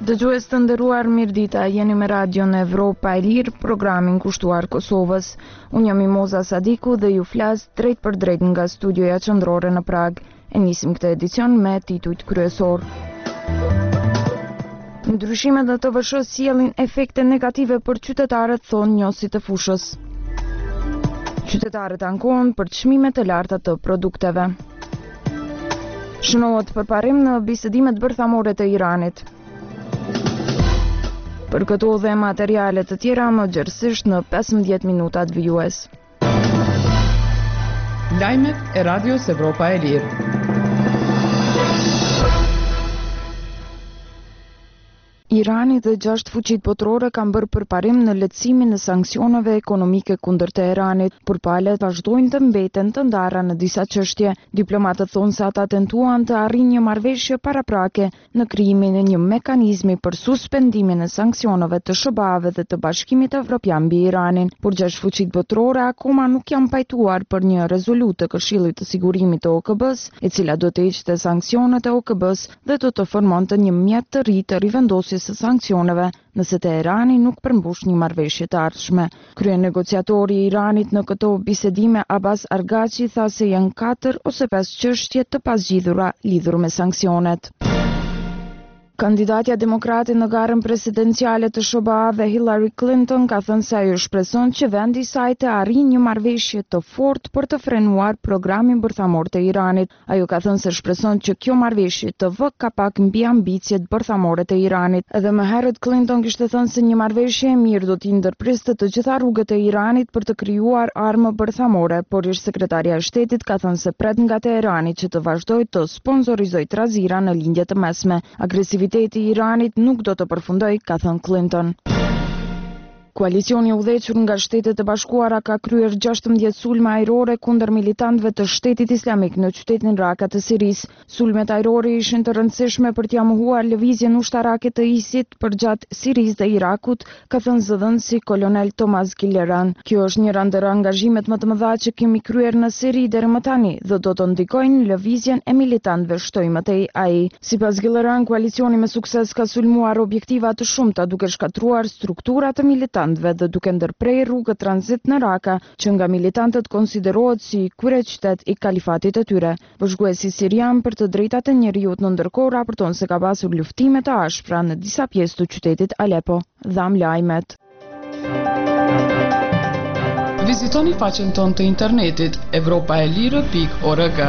Dëgjues të nderuar, mirëdita, jeni me Radion Evropa e Lirë, programin kushtuar Kosovës. Unë jam Mimoza Sadiku dhe ju flas drejt për drejt nga studioja qendrore në Prag. E nisim këtë edicion me titujt kryesor. Ndryshimet në TVSH sjellin efekte negative për qytetarët, thonë njësit të fushës. Qytetarët ankohen për çmimet e larta të produkteve. Shënohet përparim në bisedimet bërthamore të Iranit. Për këto dhe materiale të tjera më gjërësisht në 15 minutat vijues. Lajmet e Radios Evropa e Lirë. Irani dhe 6 fuqit botërore kanë bërë përparim në lehtësimin e sanksioneve ekonomike kundër Teheranit, por palët vazhdojnë të mbeten të ndara në disa çështje. Diplomatët thonë se ata tentuan të arrijnë një marrëveshje paraprake në krijimin e një mekanizmi për suspendimin e sanksioneve të SBA-ve dhe të Bashkimit Evropian mbi Iranin, por 6 fuqit botërore akoma nuk janë pajtuar për një rezolutë të Këshillit të Sigurimit të OKB-s, e cila do të heqte sanksionet e OKB-s dhe do të formonte një mjet të ri të rivendosjes së sanksioneve nëse Teherani nuk përmbush një marrëveshje të ardhshme. Kryenegociatori i Iranit në këto bisedime Abbas Arghachi tha se janë 4 ose 5 çështje të pazgjidhura lidhur me sanksionet. Kandidatja demokrate në garën presidenciale të SBA-ve Hillary Clinton ka thënë se ajo shpreson që vendi i saj të arrijë një marrëveshje të fortë për të frenuar programin bërthamor të Iranit. Ajo ka thënë se shpreson që kjo marrëveshje të vë kapak mbi ambicjet bërthamore të Iranit. Edhe më herët Clinton kishte thënë se një marrëveshje e mirë do t'i ndërpriste të gjitha rrugët e Iranit për të krijuar armë bërthamore, por ish sekretaria e shtetit ka thënë se pret nga Teherani që të vazhdojë të sponsorizojë trazira në lindje të mesme. Agresiviteti i Iranit nuk do të përfundojë, ka thënë Clinton. Koalicioni udhëhequr nga Shtetet e Bashkuara ka kryer 16 sulme ajrore kundër militantëve të Shtetit Islamik në qytetin Raqqa të Sirisë. Sulmet ajrore ishin të rëndësishme për t'ia mohuar lëvizjen ushtarake të ISIS përgjatë Sirisë dhe Irakut, ka thënë zëdhënësi kolonel Tomaz Gileran. Kjo është njëra ndër angazhimet më të mëdha që kemi kryer në Siri deri më tani dhe do të ndikojnë lëvizjen e militantëve, shtoi mëtej ai. Sipas Gileran, koalicioni me sukses ka sulmuar objektiva të shumta duke shkatruar struktura të militantëve dhe duke ndërprer rrugë tranzit në Raqqa, që nga militantët konsiderohet si kryeqytet i kalifatit të tyre. Bashkuesi sirian për të drejtat e njerëzit në ndërkohë raporton se ka pasur luftime të ashpra në disa pjesë të qytetit Aleppo. Dham lajmet. Vizitoni faqen tonë të internetit evropaelire.org.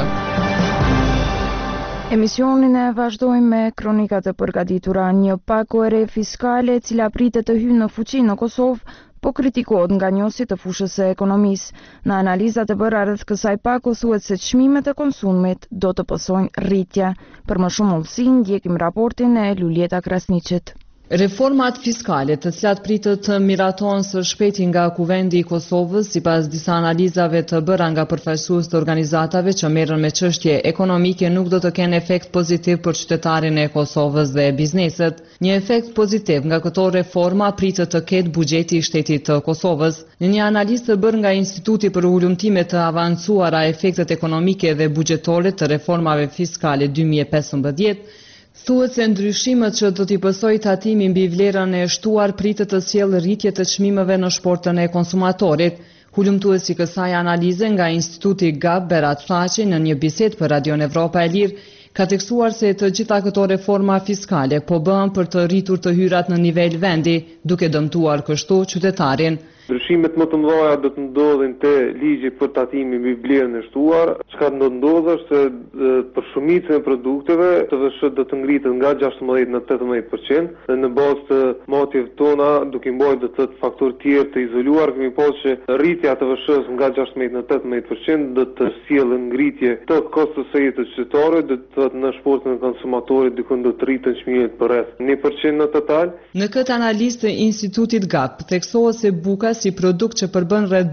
Emisionin e vazhdojmë me kronikat e përgatitura. Një pako e re fiskale, e cila pritet të hyjë në fuqi në Kosovë, po kritikohet nga njësi të fushës së ekonomisë. Në analizat e bëra rreth kësaj pako thuhet se çmimet e konsumit do të pësojnë rritje. Për më shumë ullësi, ndjekim raportin e Luljeta Krasniqit. Reformat fiskale të cilat pritet të miratojnë së shpejti nga Kuvendi i Kosovës, sipas disa analizave të bëra nga përfaqësues të organizatave që merren me çështje ekonomike, nuk do të kenë efekt pozitiv për qytetarin e Kosovës dhe bizneset. Një efekt pozitiv nga këto reforma pritet të ketë buxheti i shtetit të Kosovës. Në një analizë të bërë nga Instituti për Ulëmtime të Avancuara efektet ekonomike dhe buxhetore të reformave fiskale 2015, thuhet se ndryshimet që do t'i pësojë tatimi mbi vlerën e shtuar pritet të sjellë rritje të çmimeve në shportën e konsumatorit. Hulumtuesi kësaj analize nga Instituti Gab Berat Faqi në një bisedë për Radion Evropa e Lirë ka tekstuar se të gjitha këto reforma fiskale po bëhen për të rritur të hyrat në nivel vendi, duke dëmtuar kështu qytetarin. Ndryshimet më të mëdha do të ndodhin te ligji për tatimin mbi vlerën e shtuar. Çka do ndodhë është se për shumicën e produkteve TVSH do të ngritet nga 16 në 18% dhe në bazë të matjeve tona, duke mbajtur do të thotë faktorë tjerë të izoluar, kemi pasur që rritja e TVSH-s nga 16 në 18% do të sjellë ngritje të kostos së jetës qytetare, do të thotë në shportën e konsumatorit diku do të rriten çmimet për rreth 1% në total. Në këtë analizë të Institutit GAP theksohet se buka si produkt që përbën rreth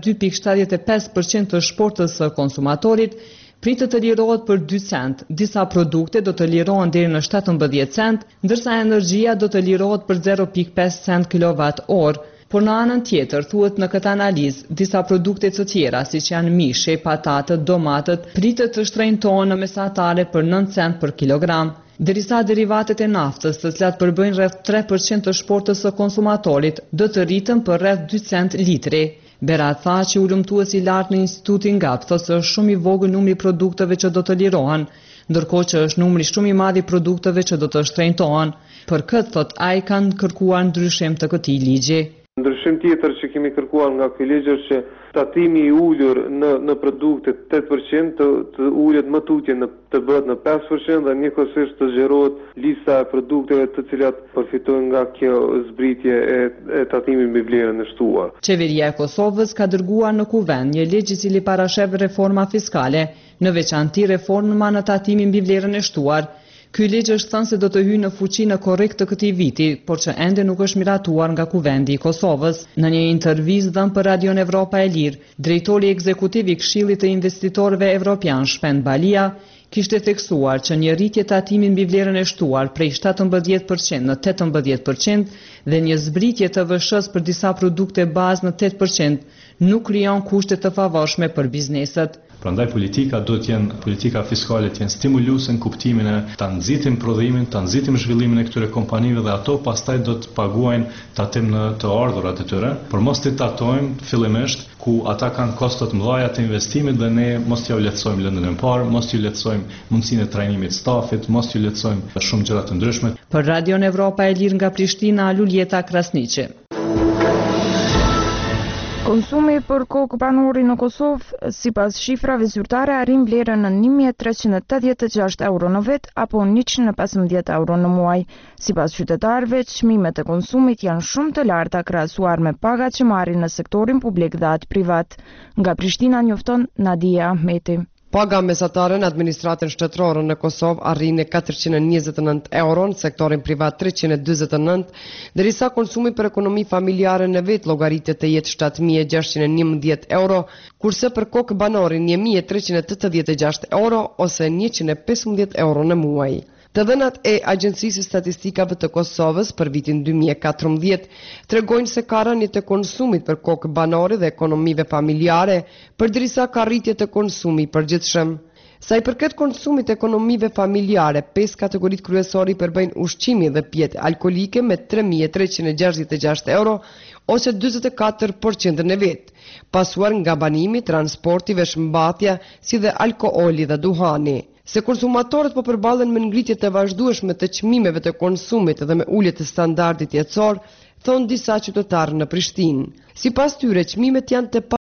2.75% të shportës së konsumatorit, pritet të lirohet për 2 cent. Disa produkte do të lirohen deri në 17 cent, ndërsa energjia do të lirohet për 0.5 cent kWh. Por në anën tjetër, thuhet në këtë analizë, disa produkte të tjera, siç janë mishi, patatët, domatët, pritet të shtrenjtohen në mesatare për 9 cent për kilogram. Derisa derivatet e naftës, të cilat përbëjnë rreth 3% të shportës së konsumatorit, do të rritën për rreth 2 cent litri. Berat tha që ulëmtuesi i lartë në Institutin GAP thotë se është shumë i vogël numri i produkteve që do të lirohen, ndërkohë që është numri shumë i madh i produkteve që do të shtrenjtohen. Për këtë, thotë ai, kanë kërkuar ndryshim të këtij ligji. Ndryshim tjetër që kemi kërkuar nga ky ligj është që tatimi i ulur në produkte 8% të ulet më tutje të bëhet në 5% dhe njëkohësisht të zgjerohet lista e produkteve të cilat përfitojnë nga kjo zbritje e tatimit mbi vlerën e shtuar. Qeveria e Kosovës ka dërguar në kuvend një ligj i cili parashef reforma fiskale, në veçanti reforma në tatimin mbi vlerën e shtuar. Ky ligj është thënë se do të hyjë në fuqi në korrik të këtij viti, por që ende nuk është miratuar nga Kuvendi i Kosovës. Në një intervistë dhënë për Radion Evropa e Lirë, drejtori ekzekutiv i Këshillit të Investitorëve Evropian, Shpend Balia, kishte theksuar që një rritje tatimi mbi vlerën e shtuar prej 17% në 18% dhe një zbritje të VSH-s për disa produkte bazë në 8% nuk krijon kushte të favorshme për bizneset. Prandaj politika fiskale të jenë stimuluese në kuptimin e ta nxitim prodhimin, ta nxitim zhvillimin e këtyre kompanive dhe ato pastaj do të paguajnë tatim në të ardhurat e tyre, por mos të tatojmë fillimisht ku ata kanë kosto të mëdha të investimit dhe ne mos t'ju lehtësojmë lëndën e parë, mos t'ju lehtësojmë mundësinë e trajnimit të stafit, mos t'ju lehtësojmë shumë gjëra të ndryshme. Për Radion Evropa e Lirë nga Prishtina, Luljeta Krasniqi. Konsumi për kokë banori në Kosovë, sipas shifrave zyrtare, arrin vlerën në 1.386 euro në vit apo 115 euro në muaj. Sipas qytetarëve, çmimet e konsumit janë shumë të larta krahasuar me pagat që marrin në sektorin publik dhe atë privat. Nga Prishtina njofton Nadia Ahmeti. Paga mesatare në administratën shtetërore në Kosovë arrin në 429 euro, në sektorin privat 329, derisa konsumi për ekonomi familjare në vit llogaritet të jetë 7.611 euro, kurse për kokë banorin 1.386 euro ose 115 euro në muaj. Të dhënat e Agjencisë Statistikave të Kosovës për vitin 2014 tregojnë se ka rënje të konsumit për kokë banore dhe ekonomive familjare, përderisa ka rritje të konsumit përgjithshëm. Sa i përket konsumit të ekonomive familjare, 5 kategoritë kryesore përbëjnë ushqimi dhe pjetë alkolike me 3.366 euro ose 44% në vit, pasuar nga banimi, transporti, veshmbathja, si dhe alkooli dhe duhani. Se konsumatorët po përballen me ngritje të vazhdueshme të çmimeve të konsumit dhe me ulje të standardit jetësor, thon disa qytetarë në Prishtinë. Sipas tyre, çmimet janë të